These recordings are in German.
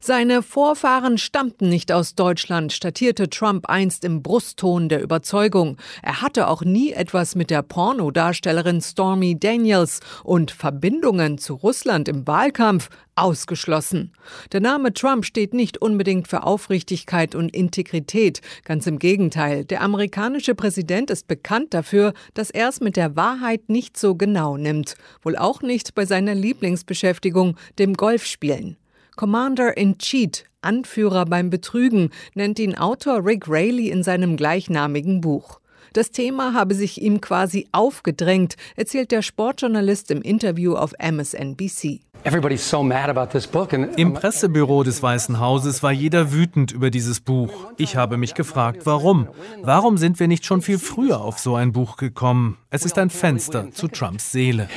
Seine Vorfahren stammten nicht aus Deutschland, statierte Trump einst im Brustton der Überzeugung. Er hatte auch nie etwas mit der Pornodarstellerin Stormy Daniels und Verbindungen zu Russland im Wahlkampf ausgeschlossen. Der Name Trump steht nicht unbedingt für Aufrichtigkeit und Integrität. Ganz im Gegenteil, der amerikanische Präsident ist bekannt dafür, dass er es mit der Wahrheit nicht so genau nimmt. Wohl auch nicht bei seiner Lieblingsbeschäftigung, dem Golfspielen. Commander-in-Chief, Anführer beim Betrügen, nennt ihn Autor Rick Raley in seinem gleichnamigen Buch. Das Thema habe sich ihm quasi aufgedrängt, erzählt der Sportjournalist im Interview auf MSNBC. Im Pressebüro des Weißen Hauses war jeder wütend über dieses Buch. Ich habe mich gefragt, warum? Warum sind wir nicht schon viel früher auf so ein Buch gekommen? Es ist ein Fenster zu Trumps Seele.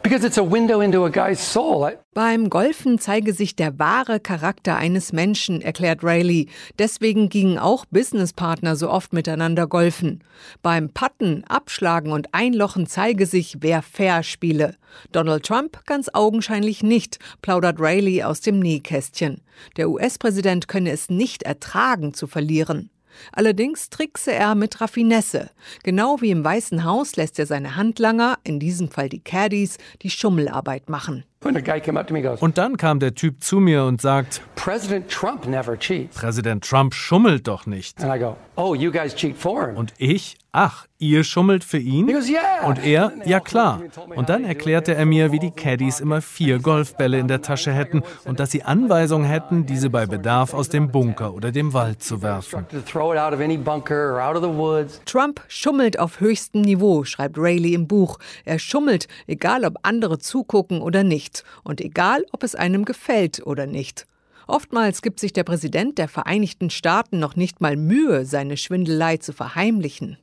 Beim Golfen zeige sich der wahre Charakter eines Menschen, erklärt Raley. Deswegen gingen auch Businesspartner so oft miteinander golfen. Beim Putten, Abschlagen und Einlochen zeige sich, wer fair spiele. Donald Trump ganz augenscheinlich nicht, plaudert Raley aus dem Nähkästchen. Der US-Präsident könne es nicht ertragen, zu verlieren. Allerdings trickse er mit Raffinesse. Genau wie im Weißen Haus lässt er seine Handlanger, in diesem Fall die Caddies, die Schummelarbeit machen. Und dann kam der Typ zu mir und sagt, Präsident Trump schummelt doch nicht. Und ich, ach, ihr schummelt für ihn? Und er, ja klar. Und dann erklärte er mir, wie die Caddies immer 4 Golfbälle in der Tasche hätten und dass sie Anweisungen hätten, diese bei Bedarf aus dem Bunker oder dem Wald zu werfen. Trump schummelt auf höchstem Niveau, schreibt Raley im Buch. Er schummelt, egal ob andere zugucken oder nicht. Und egal, ob es einem gefällt oder nicht. Oftmals gibt sich der Präsident der Vereinigten Staaten noch nicht mal Mühe, seine Schwindelei zu verheimlichen.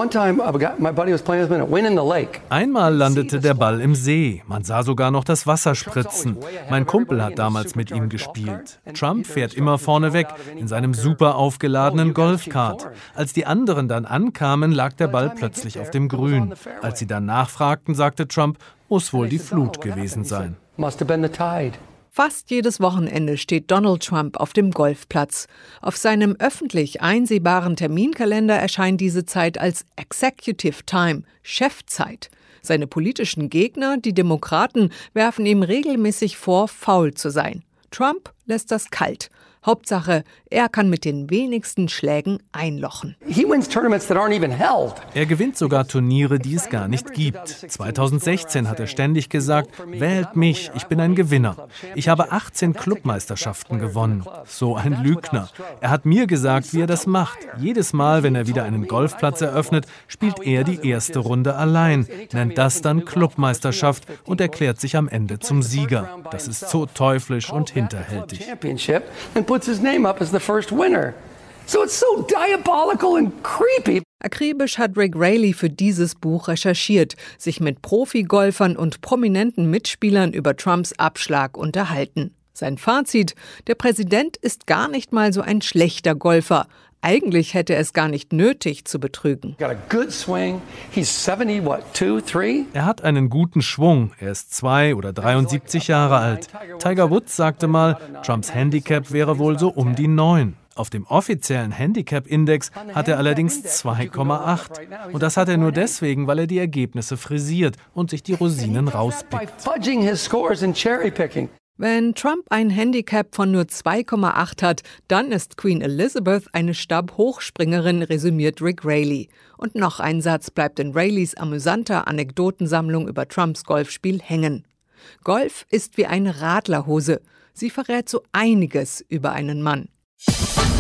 Einmal landete der Ball im See. Man sah sogar noch das Wasser spritzen. Mein Kumpel hat damals mit ihm gespielt. Trump fährt immer vorne weg in seinem super aufgeladenen Golfkart. Als die anderen dann ankamen, lag der Ball plötzlich auf dem Grün. Als sie dann nachfragten, sagte Trump, muss wohl die Flut gewesen sein. Fast jedes Wochenende steht Donald Trump auf dem Golfplatz. Auf seinem öffentlich einsehbaren Terminkalender erscheint diese Zeit als Executive Time, Chefzeit. Seine politischen Gegner, die Demokraten, werfen ihm regelmäßig vor, faul zu sein. Trump lässt das kalt. Hauptsache, er kann mit den wenigsten Schlägen einlochen. Er gewinnt sogar Turniere, die es gar nicht gibt. 2016 hat er ständig gesagt, wählt mich, ich bin ein Gewinner. Ich habe 18 Clubmeisterschaften gewonnen. So ein Lügner. Er hat mir gesagt, wie er das macht. Jedes Mal, wenn er wieder einen Golfplatz eröffnet, spielt er die erste Runde allein, nennt das dann Clubmeisterschaft und erklärt sich am Ende zum Sieger. Das ist so teuflisch und hinterhältig. Akribisch hat Rick Raley für dieses Buch recherchiert, sich mit Profigolfern und prominenten Mitspielern über Trumps Abschlag unterhalten. Sein Fazit: Der Präsident ist gar nicht mal so ein schlechter Golfer. Eigentlich hätte er es gar nicht nötig zu betrügen. Er hat einen guten Schwung. Er ist 2 oder 73 Jahre alt. Tiger Woods sagte mal, Trumps Handicap wäre wohl so um die 9. Auf dem offiziellen Handicap-Index hat er allerdings 2,8. Und das hat er nur deswegen, weil er die Ergebnisse frisiert und sich die Rosinen rauspickt. Wenn Trump ein Handicap von nur 2,8 hat, dann ist Queen Elizabeth eine Stabhochspringerin, resümiert Rick Raley. Und noch ein Satz bleibt in Raleys amüsanter Anekdotensammlung über Trumps Golfspiel hängen. Golf ist wie eine Radlerhose. Sie verrät so einiges über einen Mann.